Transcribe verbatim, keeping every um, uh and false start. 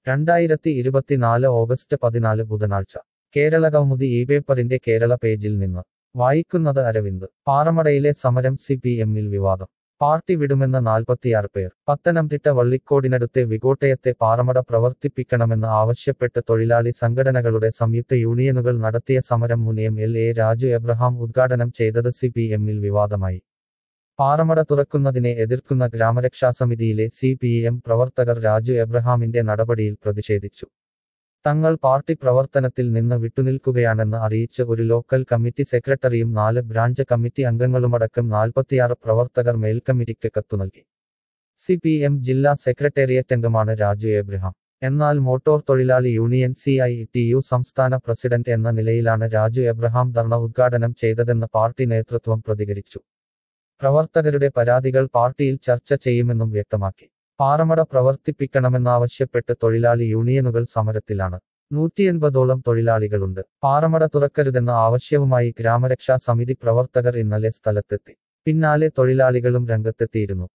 രണ്ടായിരത്തി ഇരുപത്തിനാല് ഓഗസ്റ്റ് പതിനാല് ബുധനാഴ്ച കേരളകൗമുദി ഈ പേപ്പറിന്റെ കേരള പേജിൽ നിന്ന് വായിക്കുന്നത് അരവിന്ദ്. പാറമടയിലെ സമരം സി പി എമ്മിൽ വിവാദം. പാർട്ടി വിടുമെന്ന് നാൽപ്പത്തിയാറ് പേർ. പത്തനംതിട്ട വള്ളിക്കോടിനടുത്തെ വികോട്ടയത്തെ പാറമട പ്രവർത്തിപ്പിക്കണമെന്ന് ആവശ്യപ്പെട്ട് തൊഴിലാളി സംഘടനകളുടെ സംയുക്ത യൂണിയനുകൾ നടത്തിയ സമരം മുൻ M L A Raju Abraham ഉദ്ഘാടനം ചെയ്തത് സി പി എമ്മിൽ വിവാദമായി. പാറമട തുറക്കുന്നതിനെ എതിർക്കുന്ന ഗ്രാമരക്ഷാസമിതിയിലെ സി പി എം പ്രവർത്തകർ രാജു എബ്രഹാമിന്റെ നടപടിയിൽ പ്രതിഷേധിച്ചു. തങ്ങൾ പാർട്ടി പ്രവർത്തനത്തിൽ നിന്ന് വിട്ടുനിൽക്കുകയാണെന്ന് അറിയിച്ച് ഒരു ലോക്കൽ കമ്മിറ്റി സെക്രട്ടറിയും നാല് ബ്രാഞ്ച് കമ്മിറ്റി അംഗങ്ങളുമടക്കം നാൽപ്പത്തിയാറ് പ്രവർത്തകർ മേൽക്കമ്മിറ്റിക്ക് കത്തു നൽകി. സി പി എം ജില്ലാ സെക്രട്ടേറിയറ്റ് അംഗമാണ് രാജു എബ്രഹാം. എന്നാൽ മോട്ടോർ തൊഴിലാളി union C I T U സംസ്ഥാന പ്രസിഡന്റ് എന്ന നിലയിലാണ് രാജു എബ്രഹാം ധർണ ഉദ്ഘാടനം ചെയ്തതെന്ന് പാർട്ടി നേതൃത്വം പ്രതികരിച്ചു. പ്രവർത്തകരുടെ പരാതികൾ പാർട്ടിയിൽ ചർച്ച ചെയ്യുമെന്നും വ്യക്തമാക്കി. പാറമട പ്രവർത്തിപ്പിക്കണമെന്നാവശ്യപ്പെട്ട് തൊഴിലാളി യൂണിയനുകൾ സമരത്തിലാണ്. നൂറ്റിയെൺപതോളം തൊഴിലാളികളുണ്ട്. പാറമട തുറക്കരുതെന്ന ആവശ്യവുമായി ഗ്രാമരക്ഷാ സമിതി പ്രവർത്തകർ ഇന്നലെ സ്ഥലത്തെത്തി. പിന്നാലെ തൊഴിലാളികളും രംഗത്തെത്തിയിരുന്നു.